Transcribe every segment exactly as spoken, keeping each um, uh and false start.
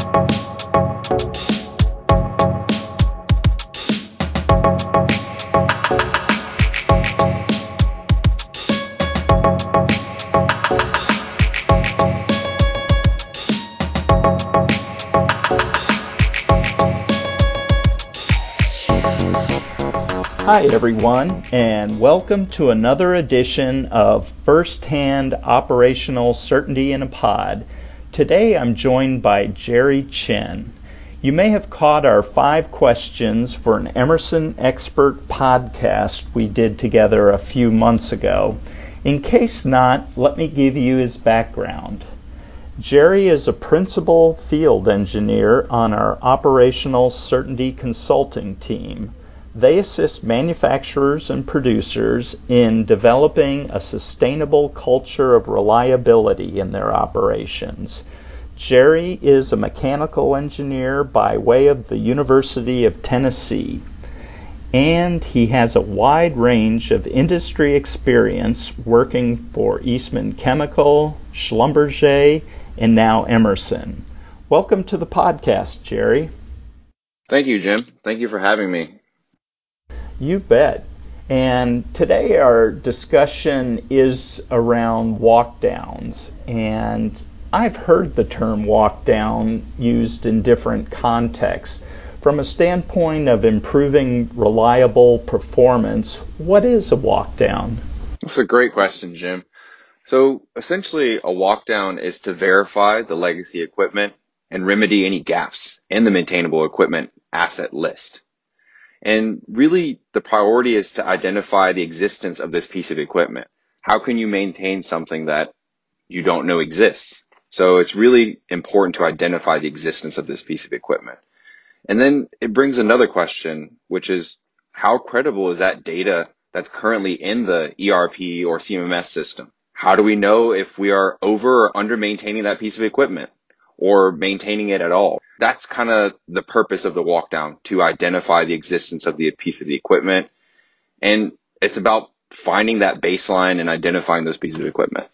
Hi everyone, and welcome to another edition of First-Hand Operational Certainty in a Pod. Today I'm joined by Jerry Chen. You may have caught our five questions for an Emerson Expert podcast we did together a few months ago. In case not, let me give you his background. Jerry is a principal field engineer on our Operational Certainty Consulting team. They assist manufacturers and producers in developing a sustainable culture of reliability in their operations. Jerry is a mechanical engineer by way of the University of Tennessee, and he has a wide range of industry experience working for Eastman Chemical, Schlumberger, and now Emerson. Welcome to the podcast, Jerry. Thank you, Jim. Thank you for having me. You bet. And today our discussion is around walk downs. And I've heard the term walk down used in different contexts. From a standpoint of improving reliable performance, what is a walk down? That's a great question, Jim. So essentially, a walk down is to verify the legacy equipment and remedy any gaps in the maintainable equipment asset list. And really, the priority is to identify the existence of this piece of equipment. How can you maintain something that you don't know exists? So it's really important to identify the existence of this piece of equipment. And then it brings another question, which is how credible is that data that's currently in the E R P or C M M S system? How do we know if we are over or under maintaining that piece of equipment or maintaining it at all? That's kind of the purpose of the walk down, to identify the existence of the piece of the equipment. And it's about finding that baseline and identifying those pieces of equipment.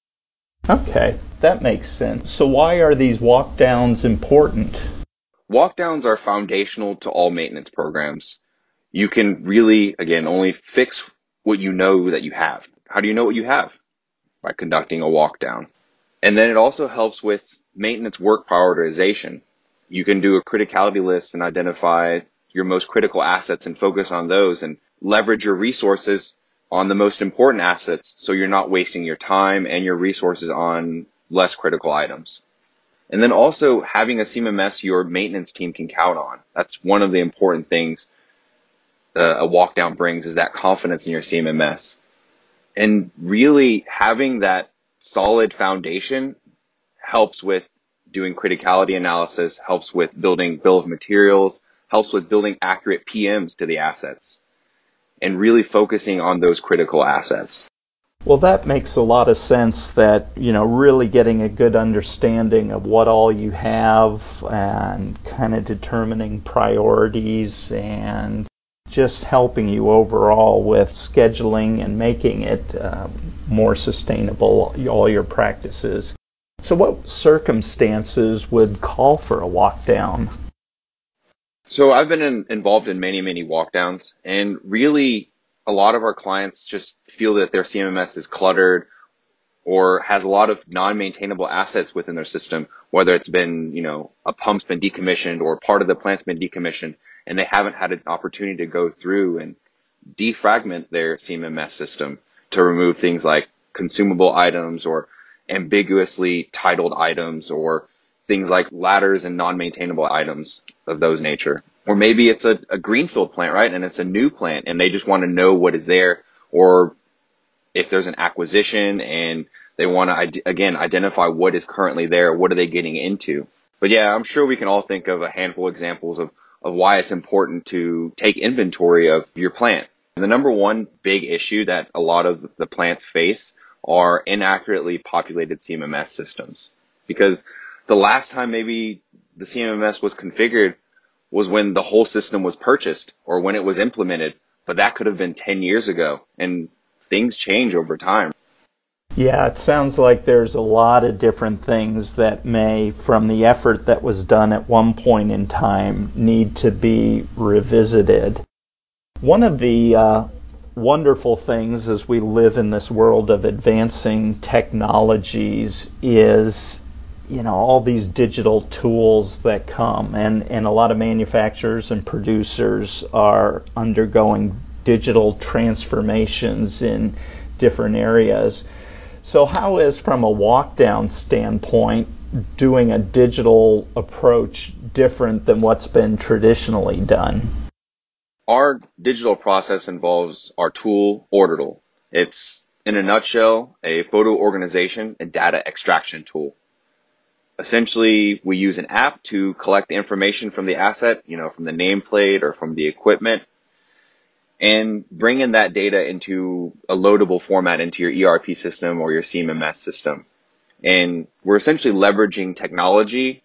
Okay, that makes sense. So why are these walk downs important? Walk downs are foundational to all maintenance programs. You can really, again, only fix what you know that you have. How do you know what you have? By conducting a walk down. And then it also helps with maintenance work prioritization. You can do a criticality list and identify your most critical assets and focus on those and leverage your resources on the most important assets so you're not wasting your time and your resources on less critical items. And then also having a C M M S your maintenance team can count on. That's one of the important things uh, a walk down brings, is that confidence in your C M M S. And really having that solid foundation helps with doing criticality analysis, helps with building bill of materials, helps with building accurate P Ms to the assets, and really focusing on those critical assets. Well, that makes a lot of sense, that, you know, really getting a good understanding of what all you have and kind of determining priorities and just helping you overall with scheduling and making it uh, more sustainable, all your practices. So what circumstances would call for a walk down? So I've been in, involved in many, many walk downs, and really a lot of our clients just feel that their C M M S is cluttered or has a lot of non-maintainable assets within their system, whether it's been, you know, a pump's been decommissioned or part of the plant's been decommissioned, and they haven't had an opportunity to go through and defragment their C M M S system to remove things like consumable items or ambiguously titled items or things like ladders and non-maintainable items of those nature. Or maybe it's a, a greenfield plant, right? And it's a new plant and they just want to know what is there, or if there's an acquisition and they want to, again, identify what is currently there, what are they getting into. But yeah, I'm sure we can all think of a handful of examples of, of why it's important to take inventory of your plant. And the number one big issue that a lot of the plants face are inaccurately populated C M M S systems. Because the last time maybe the C M M S was configured was when the whole system was purchased or when it was implemented, but that could have been ten years ago, and things change over time. Yeah, it sounds like there's a lot of different things that may, from the effort that was done at one point in time, need to be revisited. One of the uh, wonderful things as we live in this world of advancing technologies is, you know, all these digital tools that come, and, and a lot of manufacturers and producers are undergoing digital transformations in different areas. So how is, from a walk-down standpoint, doing a digital approach different than what's been traditionally done? Our digital process involves our tool, Ordital. It's, in a nutshell, a photo organization and data extraction tool. Essentially, we use an app to collect the information from the asset, you know, from the nameplate or from the equipment, and bring in that data into a loadable format into your E R P system or your C M M S system. And we're essentially leveraging technology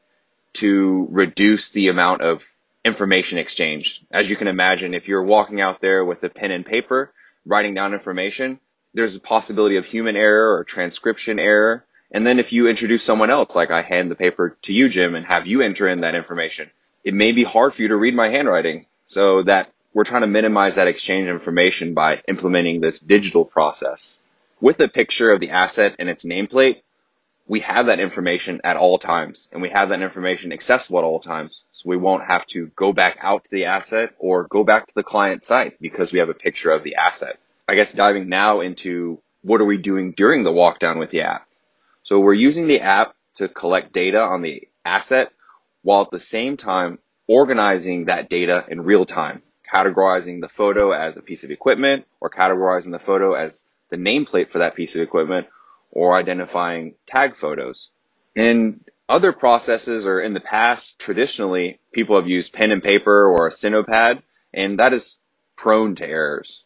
to reduce the amount of information exchange. As you can imagine, if you're walking out there with a pen and paper, writing down information, there's a possibility of human error or transcription error. And then if you introduce someone else, like I hand the paper to you, Jim, and have you enter in that information, it may be hard for you to read my handwriting. So that we're trying to minimize that exchange of information by implementing this digital process. With a picture of the asset and its nameplate, we have that information at all times, and we have that information accessible at all times. So we won't have to go back out to the asset or go back to the client site because we have a picture of the asset. I guess diving now into what are we doing during the walk down with the app. So we're using the app to collect data on the asset while at the same time organizing that data in real time, categorizing the photo as a piece of equipment or categorizing the photo as the nameplate for that piece of equipment, or identifying tag photos. In other processes, or in the past, traditionally, people have used pen and paper or a Cinopad, and that is prone to errors.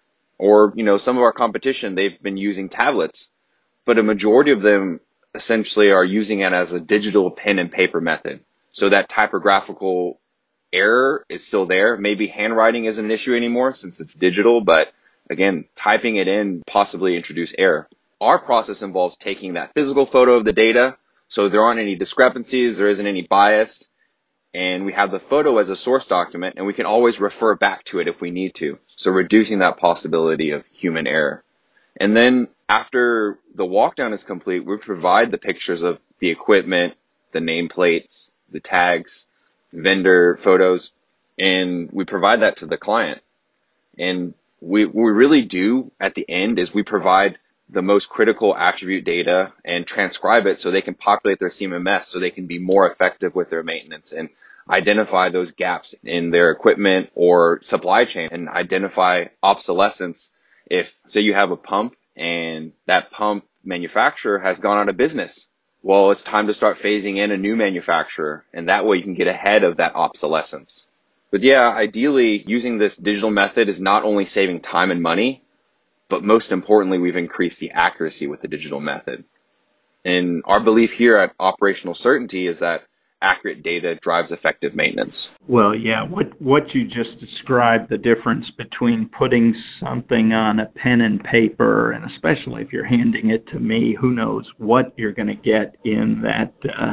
Or, you know, some of our competition, they've been using tablets, but a majority of them essentially are using it as a digital pen and paper method. So that typographical error is still there. Maybe handwriting isn't an issue anymore since it's digital, but again, typing it in possibly introduce error. Our process involves taking that physical photo of the data, so there aren't any discrepancies, there isn't any bias, and we have the photo as a source document, and we can always refer back to it if we need to, so reducing that possibility of human error. And then after the walkdown is complete, we provide the pictures of the equipment, the nameplates, the tags, vendor photos, and we provide that to the client. And we, what we really do at the end is we provide the most critical attribute data and transcribe it so they can populate their C M M S so they can be more effective with their maintenance and identify those gaps in their equipment or supply chain and identify obsolescence. If, say, you have a pump and that pump manufacturer has gone out of business, well, it's time to start phasing in a new manufacturer, and that way you can get ahead of that obsolescence. But yeah, ideally, using this digital method is not only saving time and money, but most importantly, we've increased the accuracy with the digital method. And our belief here at Operational Certainty is that accurate data drives effective maintenance. Well, yeah, what what you just described, the difference between putting something on a pen and paper, and especially if you're handing it to me, who knows what you're going to get in that uh,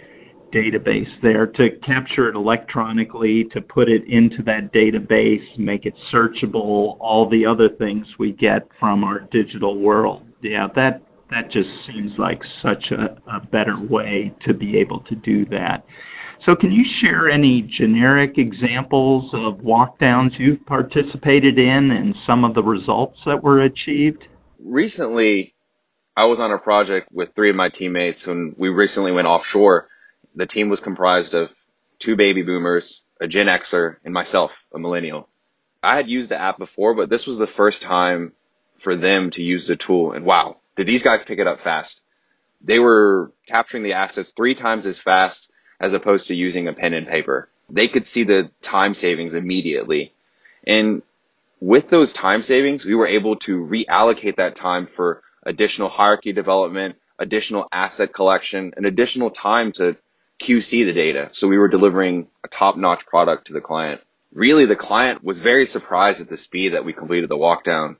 database there, to capture it electronically, to put it into that database, make it searchable, all the other things we get from our digital world. Yeah, that that just seems like such a, a better way to be able to do that. So can you share any generic examples of walkdowns you've participated in and some of the results that were achieved? Recently, I was on a project with three of my teammates when we recently went offshore. The team was comprised of two baby boomers, a Gen Xer, and myself, a millennial. I had used the app before, but this was the first time for them to use the tool. And wow, did these guys pick it up fast. They were capturing the assets three times as fast as opposed to using a pen and paper. They could see the time savings immediately. And with those time savings, we were able to reallocate that time for additional hierarchy development, additional asset collection, and additional time to Q C the data. So we were delivering a top-notch product to the client. Really, the client was very surprised at the speed that we completed the walkdown.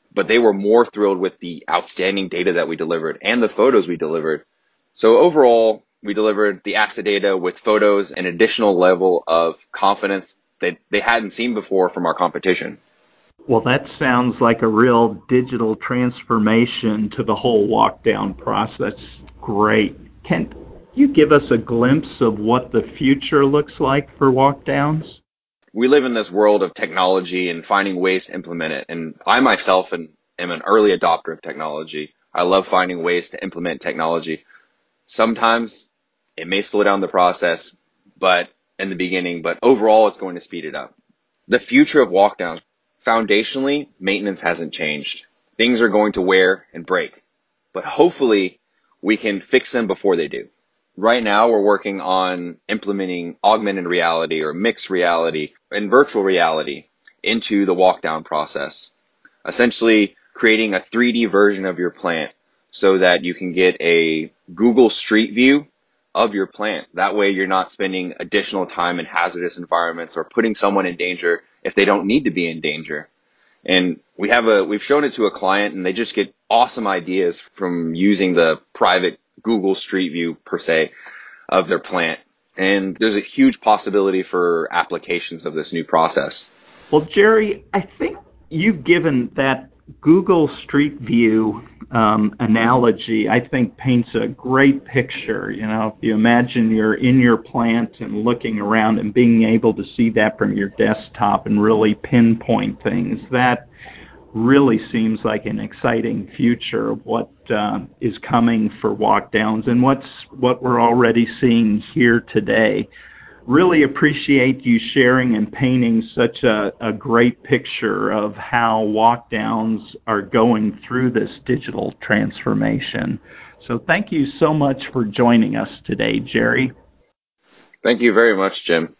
but they were more thrilled with the outstanding data that we delivered and the photos we delivered. So overall, we delivered the asset data with photos and additional level of confidence that they hadn't seen before from our competition. Well, that sounds like a real digital transformation to the whole walk-down process. Great. Can you give us a glimpse of what the future looks like for walk-downs? We live in this world of technology and finding ways to implement it. And I myself am, am an early adopter of technology. I love finding ways to implement technology. Sometimes it may slow down the process, but in the beginning, but overall it's going to speed it up. The future of walkdowns, foundationally, maintenance hasn't changed. Things are going to wear and break, but hopefully we can fix them before they do. Right now we're working on implementing augmented reality or mixed reality and virtual reality into the walkdown process. Essentially creating a three D version of your plant so that you can get a Google Street View of your plant. That way you're not spending additional time in hazardous environments or putting someone in danger if they don't need to be in danger. And we have a, we've shown it to a client and they just get awesome ideas from using the private Google Street View per se of their plant. And there's a huge possibility for applications of this new process. Well, Jerry, I think you've given that Google Street View um, analogy, I think paints a great picture. You know, if you imagine you're in your plant and looking around and being able to see that from your desktop and really pinpoint things, that really seems like an exciting future of what uh, is coming for walkdowns and what's what we're already seeing here today. Really appreciate you sharing and painting such a, a great picture of how walkdowns are going through this digital transformation. So thank you so much for joining us today, Jerry. Thank you very much, Jim.